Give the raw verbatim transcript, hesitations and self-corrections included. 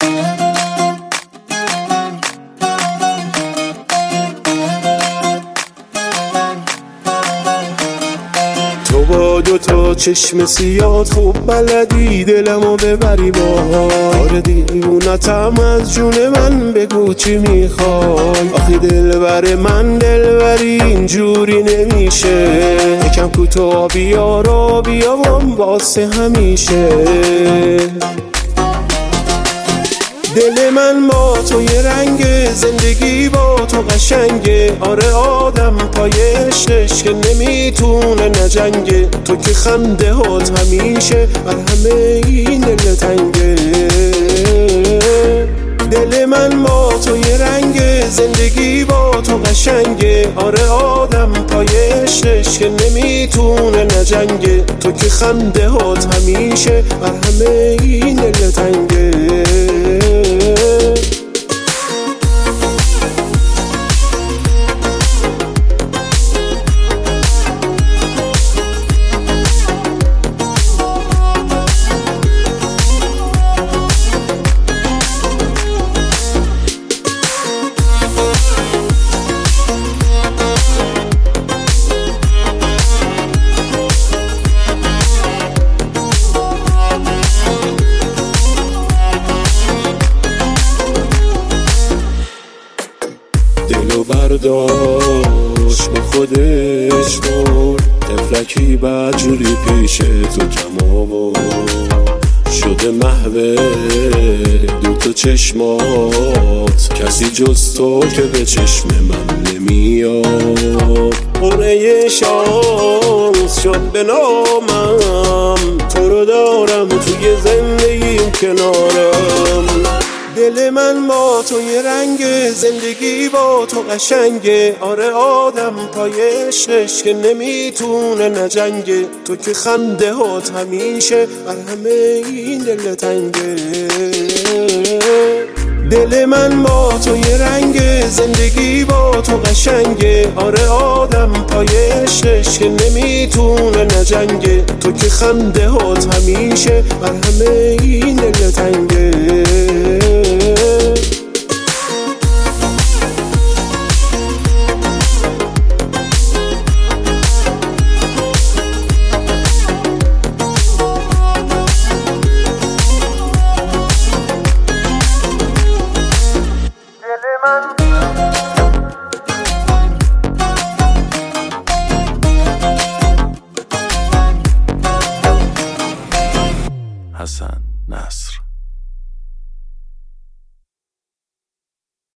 تو با دو تا چشم سیاد خوب بلدی دلمو ببری باحال. دیوونتم از جون من، بگو چی میخوای. آخی دلبر من دلبری اینجوری نمیشه. یکم کوتاه بیا را بیا وام واسه همیشه. دل من با تو یه رنگ، زندگی با تو قشنگه. آره آدم پایش عشق نمیتونه نجنگه. تو که خنده هات همیشه بر همه این دل تنگه. دل من با تو یه رنگ، زندگی با تو قشنگه. آره آدم پایش عشق نمیتونه نجنگه. تو که خنده هات همیشه بر همه این دل تنگه. دلو برداشت با خودش برد. طفلکی بدجوری پیش تو جمع آورد. شده محو دوتا چشمات، کسی جز تو که به چشم من نمیاد. قرعه شانس شد به نامم، تو رو دارم توی زندگیم کنارم. دل من با تو یه رنگ، زندگی با تو قشنگه. آره آدم پایش عشق نمیتونه نجنگه. تو که خنده هات همیشه بر همه این دل تنگه. دل من با تو یه رنگ، زندگی با تو قشنگه. آره آدم پایش عشق نمیتونه نجنگه. تو که خنده هات همیشه بر همه این دل تنگه.